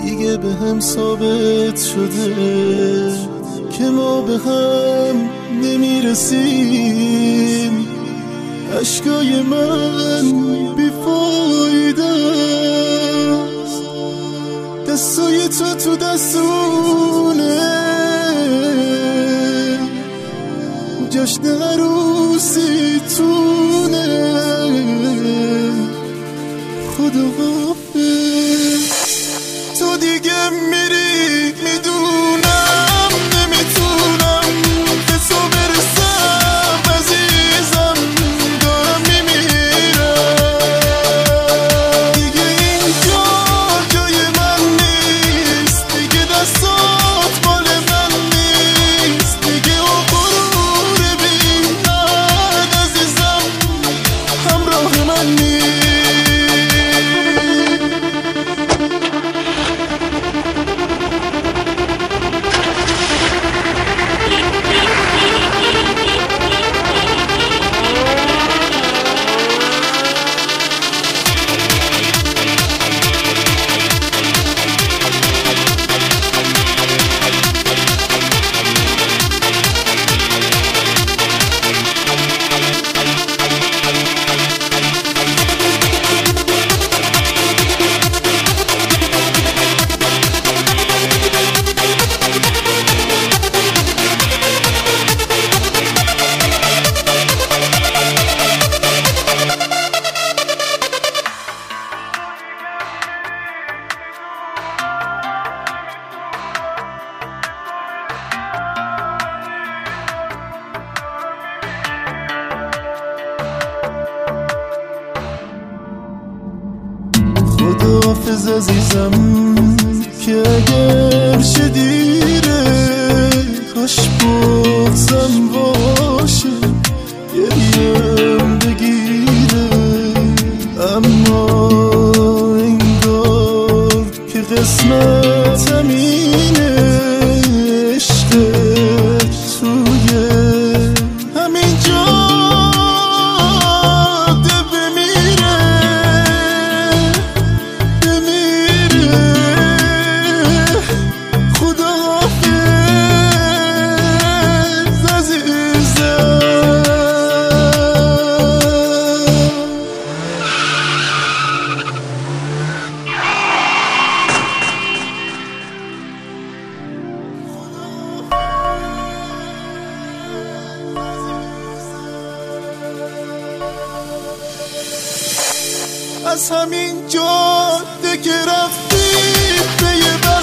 دیگه به هم ثابت شده که ما به هم نمیرسیم. اشکای من بیفایده است، دستای تو دستونه، جشن عروسی تونه. خدا حافظ، تو دیگه میری میدونم، نمیتونم به تو برسم عزیزم، دارم میمیرم. دیگه اینجا جای من نیست، دیگه دستات مال من نیست، دیگه غرور بی من عزیزم همراه من نیست. خداحافظ عزیزم که اگر چه دیره، کاش بغضم باشه گریم بگیره. اما انگار که قسمت همینه، عشقت توی همین جاده بمیره. خداحافظ عزیزم. از همین جاده که رفتی به یه